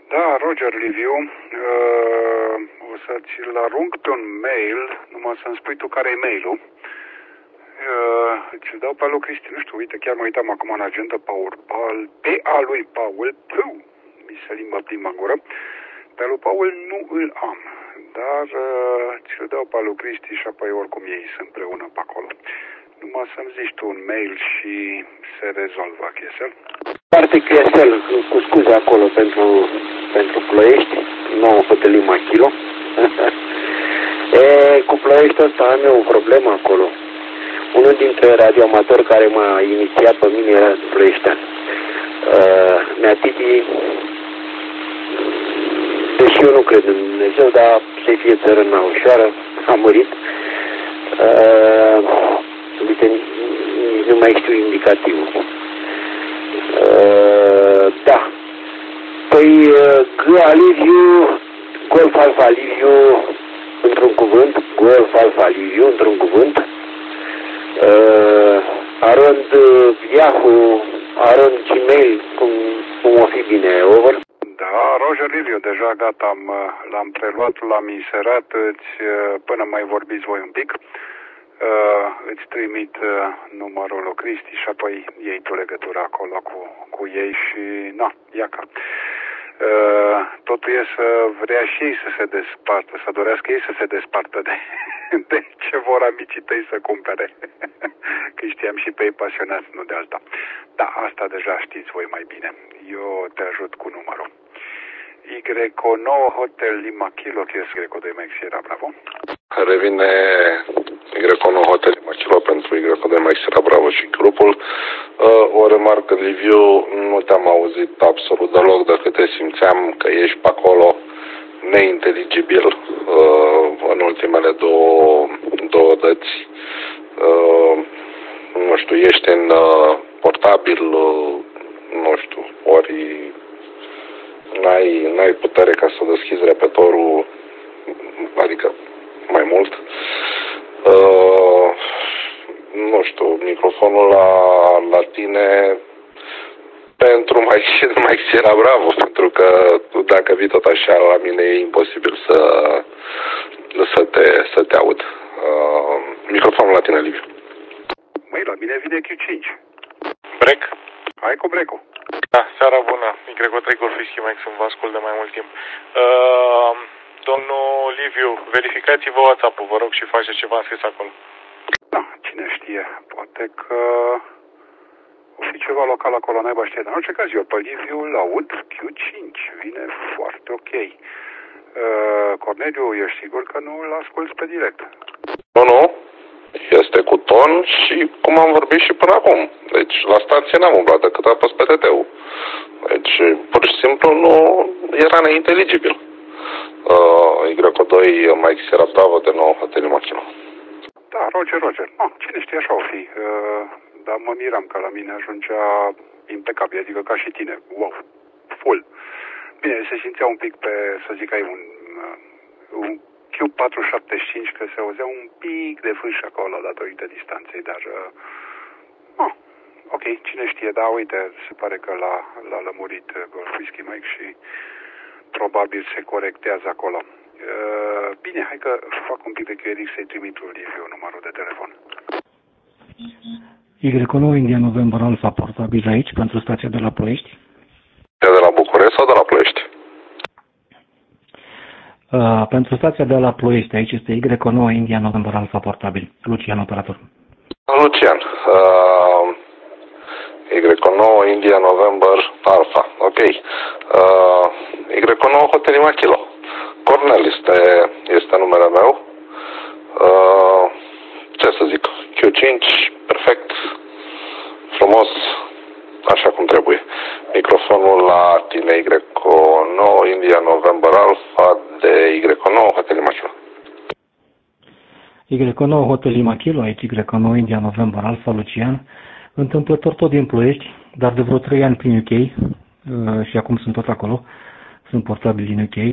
Da, Roger Liviu, o să ți-l arunc pe un mail, numai să-mi spui tu care e mail-ul. Îți dau pe lui Cristi, nu știu, uite, chiar mă uitam acum în agenda, pe a lui Paul, mi se limba prima gură, pe lui Paul nu îl am, dar ți-l dau pe lui Cristi și apoi oricum ei sunt împreună pe acolo. Numai să-mi zici tu un mail și se rezolvă chestia. Parte Cresel, cu scuze acolo pentru Ploiești, 9 Hătălima Kilo. Cu Ploiești ăsta am eu o problemă acolo. Unul dintre radioamatori care m-a inițiat pe mine era ploieștean. Neatiti, deși eu nu cred în Dumnezeu, dar să-i fie țărâna ușoară, a murit. Uite, nici nu mai știu indicativul. Da. Păi, G Aliviu, Golf Alfa Liviu, într-un cuvânt, Golf Alfa Liviu, într-un cuvânt, Arond Yahoo, Arond Gmail, cum o fi bine, over? Da, Roger Liviu, deja gata, l-am preluat, l-am inserat, până mai vorbiți voi un pic. Îți trimit numărul lui Cristi și apoi iei tu legătura acolo cu ei și na, iaca. Totul e să vrea și ei să se despartă, să dorească ei să se despartă de ce vor amicii tăi să cumpere. Că știam și pe ei pasionați, nu de alta. Da, asta deja știți voi mai bine. Eu te ajut cu numărul. Y9 Hotel Lima Kilo, Y2 Max Sierra Bravo. Revine Y9 Hotel Lima Kilo pentru Y2 Max Sierra Bravo și grupul. O remarcă, Liviu, nu te-am auzit absolut deloc, de câte simțeam că ești pe acolo neinteligibil în ultimele două dăți. Nu știu, ești în portabil, nu știu, ori n-ai putere ca să deschizi repetorul, adică mai mult. Nu știu, microfonul la tine pentru Mike Sierra Bravo, pentru că dacă vii tot așa la mine e imposibil să te aud. Microfonul la tine, Liviu. Măi, la mine vine Q5. Break? Hai cu break-ul. Da, seara bună. Y3 Golf Whisky Mike, sunt vă ascult de mai mult timp. Domnul Liviu, verificați-vă WhatsApp-ul, vă rog, și faceți ce v-am scris acolo. Da, cine știe. Poate că o fi ceva local acolo, naiba știe. Dar în orice caz, eu pe Liviu îl aud Q5. Vine foarte ok. Corneliu, ești sigur că nu îl asculți pe direct? Nu. Este cu ton și cum am vorbit și până acum. Deci la stație n-am umblat decât apăs pe TT-ul. Deci pur și simplu nu era neinteligibil. Y2 Mike Sierra Bravo de 9 Hotel Lima Kilo. Da, Roger. Cine știe, așa o fi. Dar mă miram că la mine ajungea impecabil, adică ca și tine. Wow, full. Bine, se simțea un pic pe, să zic, ai un Q475, că se auzea un pic de fâș acolo datorită distanței, dar ok, cine știe, da, uite, se pare că l-a lămurit Golf Whisky Mike și probabil se corectează acolo. Bine, hai că fac un pic de QRX să-i trimit lui Liviu numărul de telefon. Y9 India November Alpha portabil aici pentru stația de la Ploiești? De la București sau de la Ploiești? Pentru stația de la Ploiești, aici este Y9 India November Alpha portabil. Lucian, operator. Lucian. Y9 India November Alpha. Ok. Y9 Hotel Lima Kilo. Cornel este numele meu. Ce să zic? Q5, perfect, frumos, așa cum trebuie. Microfonul la tine Y9 India November Alpha de Y9 Hotel Lima Kilo. Y9 Hotel Lima Kilo, aici Y9 India November Alpha, Lucian. Întâmplător tot din Ploiești, dar de vreo 3 ani prin UK și acum sunt tot acolo, sunt portabil din UK.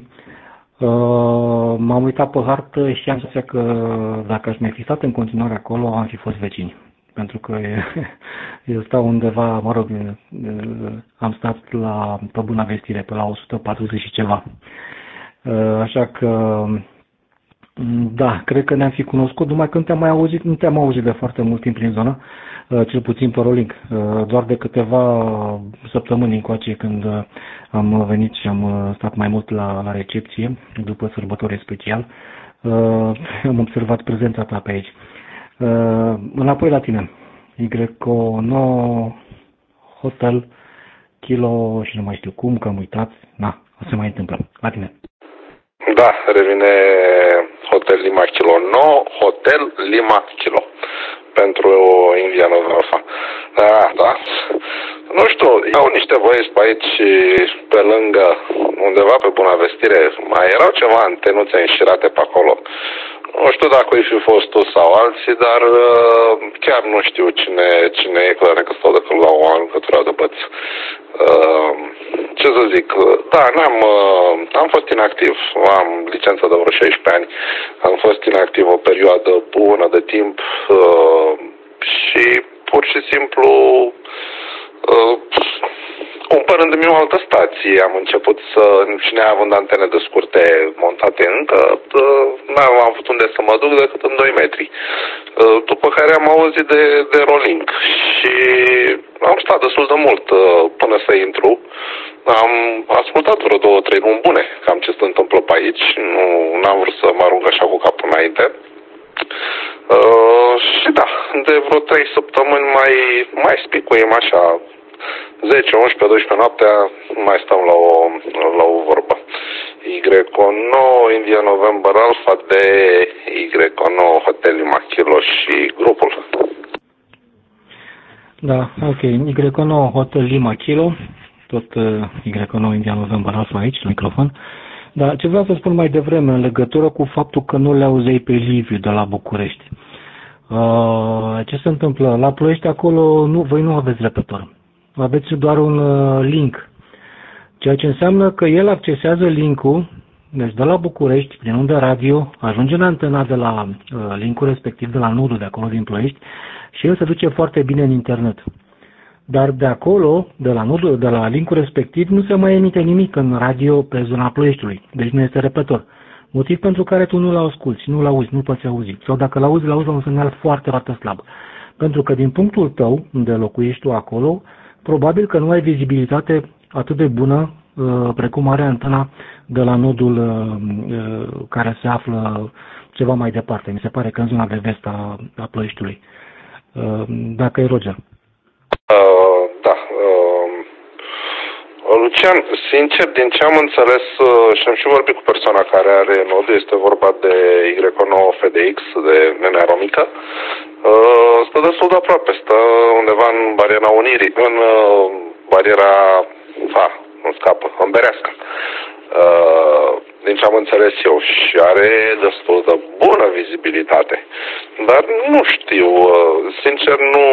M-am uitat pe hartă și am senzația că dacă aș mai fi stat în continuare acolo, am fi fost vecini. pentru că eu stau undeva, mă rog, am stat pe Buna Vestire, pe la 140 și ceva. Așa că, da, cred că ne-am fi cunoscut, numai când nu te-am auzit de foarte mult timp prin zonă, cel puțin pe Rolling, doar de câteva săptămâni încoace când am venit și am stat mai mult la recepție, după sărbători special, am observat prezența ta pe aici. Înapoi la tine, Y9 Hotel Kilo și nu mai știu cum, că am uitat, o se mai întâmplă, la tine. Da, revine Hotel Lima Kilo 9, Hotel Lima Kilo pentru India Alpha. Da. Nu știu, iau niște băieți pe aici, pe lângă, undeva pe Buna Vestire, mai erau ceva antenuțe înșirate pe acolo. Nu știu dacă o fi fost tu sau alții, dar chiar nu știu cine e, că stau de la o aluncătură de băți. Ce să zic, da, am fost inactiv, am licență de vreo 16 ani, am fost inactiv o perioadă bună de timp și pur și simplu cumpărându-mi o altă stație, am început și neavând antene de scurte montate încă, n-am avut unde să mă duc decât în 2 metri. După care am auzit de Rolling și am stat destul de mult până să intru. Am ascultat vreo 2-3 luni bune cam ce se întâmplă pe aici, n-am vrut să mă arunc așa cu capul înainte. Și da, de vreo 3 săptămâni mai spicuim așa, 10, 11, 12 noaptea, mai stăm la o vorbă. Y9 India November Alpha de Y9 Hotel Lima Kilo și grupul. Da, ok. Y9 Hotel Lima Kilo, tot Y9 India November Alpha aici, la microfon. Dar ce vreau să spun mai devreme în legătură cu faptul că nu le auzeai pe Liviu de la București. Ce se întâmplă? La Ploiești acolo voi nu aveți repetor. Aveți doar un link. Ceea ce înseamnă că el accesează linkul, deci de la București, prin undă radio, ajunge în antena de la linkul respectiv, de la nodul de acolo din Ploiești, și el se duce foarte bine în internet. Dar de acolo, de la linkul respectiv, nu se mai emite nimic în radio pe zona Ploieștiului. Deci nu este repetor. Motiv pentru care tu nu-l asculti, nu-l auzi, nu poți auzi. Sau dacă l-auzi la un semnal foarte, foarte slab. Pentru că din punctul tău, unde locuiești tu acolo, probabil că nu ai vizibilitate atât de bună precum are antena de la nodul care se află ceva mai departe. Mi se pare că în zona de vest a Ploieștiului. Dacă e Roger. Da. Lucian, sincer, din ce am înțeles și am și vorbit cu persoana care are nodul, este vorba de Y9 FDX, de Nenea Romică, stă destul de aproape, stă undeva în bariera Unirii, în bariera, nu scapă, în Berească, din ce am înțeles eu, și are destul de bună vizibilitate. Dar nu știu, sincer, nu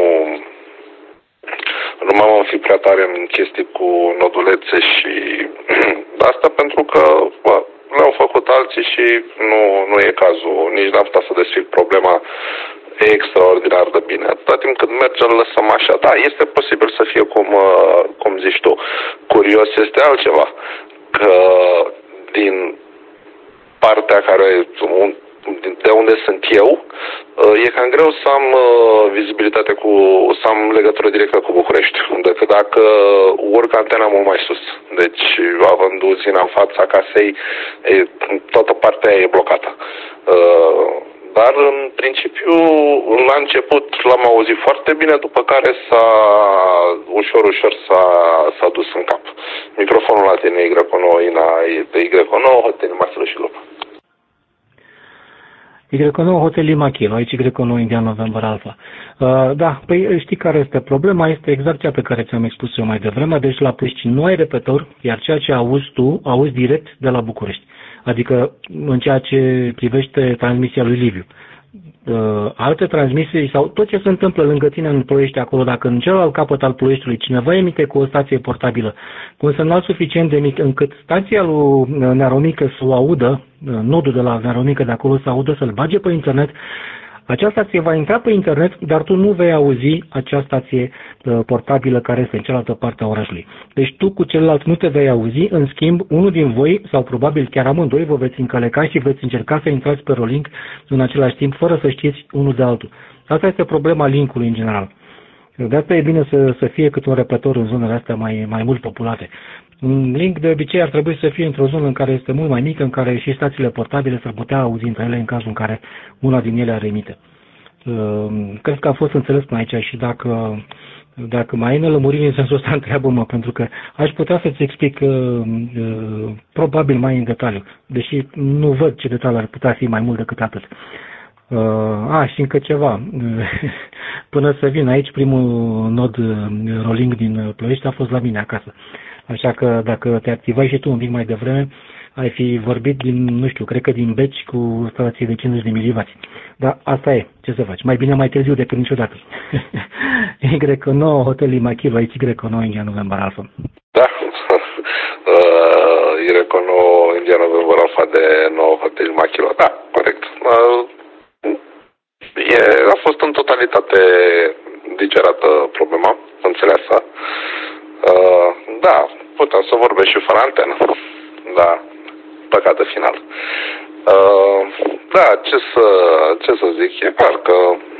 m-am înfipt prea tare în chestii cu nodulețe și asta pentru că le-au făcut alții și nu e cazul. Nici n-am putea să desfic problema extraordinar de bine. Atâta timp cât merge, îl lăsăm așa. Da, este posibil să fie cum zici tu. Curios este altceva. Că din partea de unde sunt eu, e cam greu să am vizibilitate să am legătură directă cu București, decât dacă urc antena mult mai sus. Deci, având uzina în fața casei, toată partea e blocată. Dar, în principiu, la început l-am auzit foarte bine, după care ușor s-a dus în cap. Microfonul la tine, Y9 Hotel Marcelo și Lupa. Y9 Hotel Lima Kilo, aici Y9 India November Alpha. Da, păi știi care este problema? Este exact cea pe care ți-am expus eu mai devreme, deci la Ploiești nu ai repetor, iar ceea ce auzi tu, auzi direct de la București. Adică în ceea ce privește transmisia lui Liviu. Alte transmisii sau tot ce se întâmplă lângă tine în Ploiești acolo, dacă în celălalt capăt al Ploieștiului cineva emite cu o stație portabilă, cu un semnal suficient de mic încât stația lui Nearomică să o audă, nodul de la Nearomică de acolo să audă, să-l bage pe internet, Acea stație va intra pe internet, dar tu nu vei auzi acea stație portabilă care este în cealaltă parte a orașului. Deci tu cu celălalt nu te vei auzi, în schimb, unul din voi, sau probabil chiar amândoi, vă veți încăleca și veți încerca să intrați pe Rolink în același timp, fără să știți unul de altul. Asta este problema linkului în general. De asta e bine să fie câte un repetitor în zonele astea mai mult populate. Un link de obicei ar trebui să fie într-o zonă în care este mult mai mică, în care și stațiile portabile s-ar putea auzi între ele în cazul în care una din ele are emite. Cred că a fost înțeles până aici și dacă mai ai nelămuriri în sensul ăsta, întreabă-mă, pentru că aș putea să-ți explic probabil mai în detaliu, deși nu văd ce detalii ar putea fi mai mult decât atât. Și încă ceva. Până să vin aici, primul nod Rolink din Ploiești a fost la mine acasă. Așa că dacă te activai și tu un pic mai devreme, ai fi vorbit cred că din Beci cu stație de 50 de milivați. Dar asta e, ce să faci? Mai bine mai târziu decât niciodată. Y9 Hotel Lima Kilo, aici Y9 India November Alpha. Da. Y9 India November Alpha de 9 Hotel Lima Kilo. Da, corect. A fost în totalitate digerată problema, înțeleasă. Da, putem să vorbesc și fără antenă. Da, păcată final. Da, ce să zic, e clar că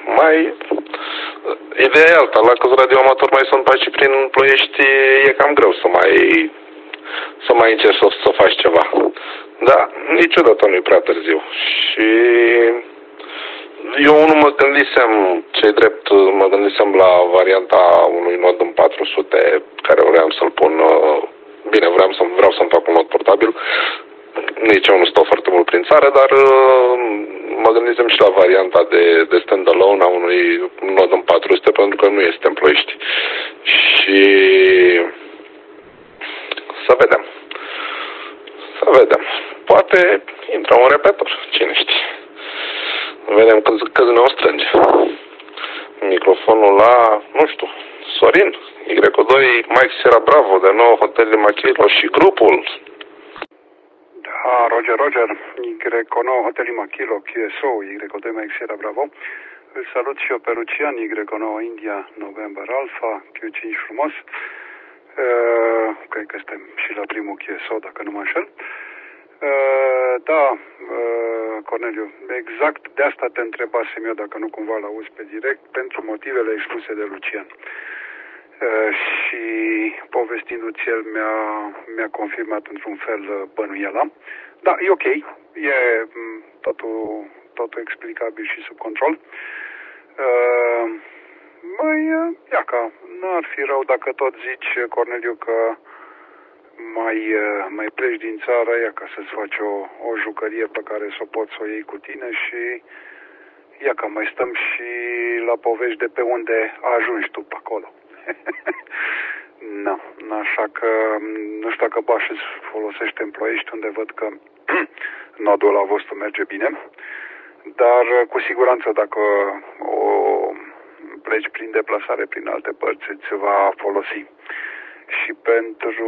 ideea e alta, la câți radioamatori mai sunt pași prin Ploiești, e cam greu să mai încerci să faci ceva. Da, niciodată nu e prea târziu. Și eu nu mă gândisem, ce-i drept, mă gândisem la varianta unui nod în 400 care vreau să-l pun, bine, vreau să-mi fac un nod portabil. Nici eu nu stau foarte mult prin țară, dar mă gândisem și la varianta de stand-alone a unui nod în 400 pentru că nu este în Ploiești. Și să vedem. Poate intră un repetor, cine știe. Vedem câți ne-o strânge. Microfonul la, nu știu, Sorin, Y2, Mike Sierra Bravo, de 9 Hotel Lima Kilo și grupul. Da, Roger, Y9 Hotel Lima Kilo, QSO, Y2, Mike Sierra Bravo. Îl salut și eu pe Lucian, Y9 India November Alpha, Q5 frumos. Cred că suntem și la primul QSO, dacă nu mă înșel. Da, Corneliu, exact de asta te întrebasem eu, dacă nu cumva l-auzi pe direct, pentru motivele expuse de Lucian. Și povestindu-ți el mi-a confirmat într-un fel bănuiela. Da, e ok, e totul explicabil și sub control. Iaca, n-ar fi rău dacă tot zici, Corneliu, că mai pleci din țară, ca să-ți faci o jucărie pe care să o poți să o iei cu tine și că mai stăm și la povești de pe unde ajungi tu pe acolo. Așa că nu știu dacă Baș îți folosește în Ploiești, unde văd că nodul ăla vostru merge bine, dar cu siguranță dacă o pleci prin deplasare prin alte părți îți va folosi. Și pentru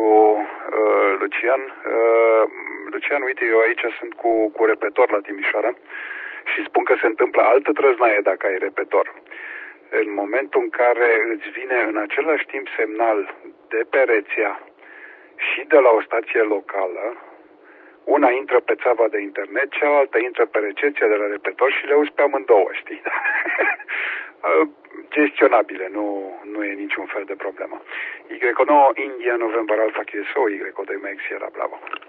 Lucian, uite, eu aici sunt cu repetor la Timișoara și spun că se întâmplă altă trăznaie dacă ai repetor. În momentul în care îți vine în același timp semnal de pe rețea și de la o stație locală, una intră pe țeava de internet, cealaltă intră pe recepția de la repetor și le auzi pe amândouă, știi? Gestionabile, nu e niciun fel de problemă. Y9 India November Alpha QSO, Y2 Mike Sierra Bravo.